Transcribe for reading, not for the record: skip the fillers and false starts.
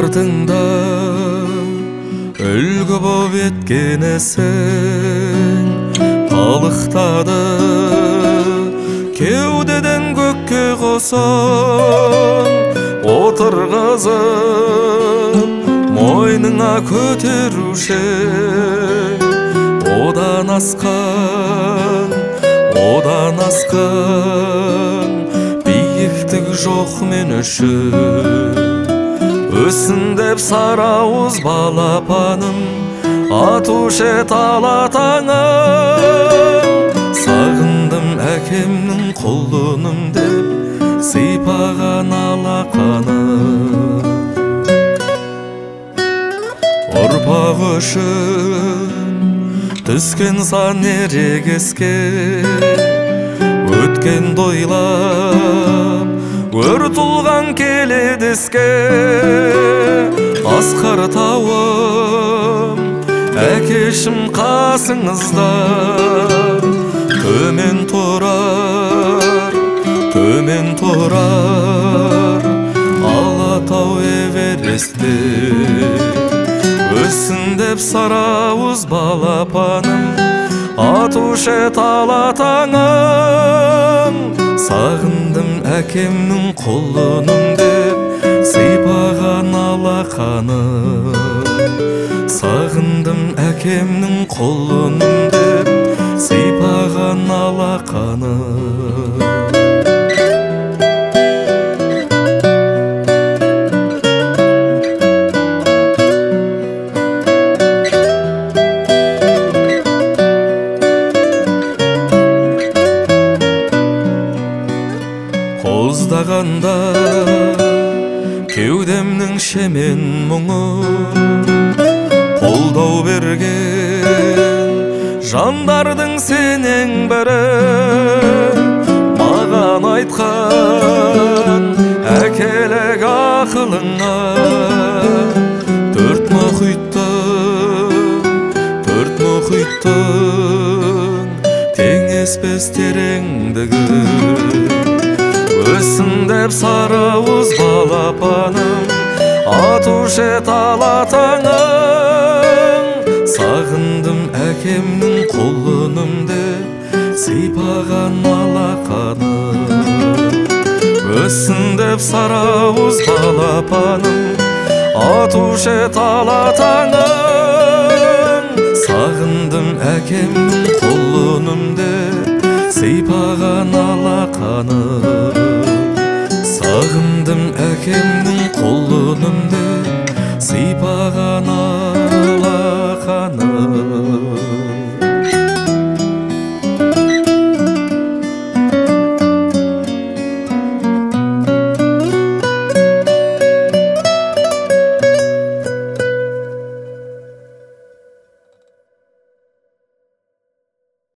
артыңда үлгі боп еткенесің, қалықтады кеудеден көкке қосын отырғызып мойныңа көтерушең. Одан асқан биіктік жоқ мен үшін. Өссін деп сарауыз балапаным, атушы ет алатаңым. Сағындым әкемнің құлыным деп сипаған алақаным. Ұрпақ үшін түскен сан ерегеске, өткен дойлап өр тұлған келедеске. Асқар тауым әкешім қасыңызда, төмен тұрар Алатау Эверестте. Өссін деп сарауыз балапаным, атушы ет алатаңым. Сағындым әкемнің құлыным деп сипаған алақаным. Сағындым әкемнің құлыным деп сипаған алақаным. Қоздағанда кеудемнің шемен мұңы, қолдау берген жандардың сенен бірі. Маған айтқан әкелік ақылыңа, төрт мұхиттың теңеспес тереңдігі. Өссін деп сарауыз балапаным, атушы ет алатаңым. Сағындым әкемнің құлыным деп сипаған алақаным. Өссін деп сарауыз балапаным, атушы ет алатаңым. Сағындым әкемнің құлыным деп сипаған алақаным. Сағындым әкемнің құлыным деп сипаған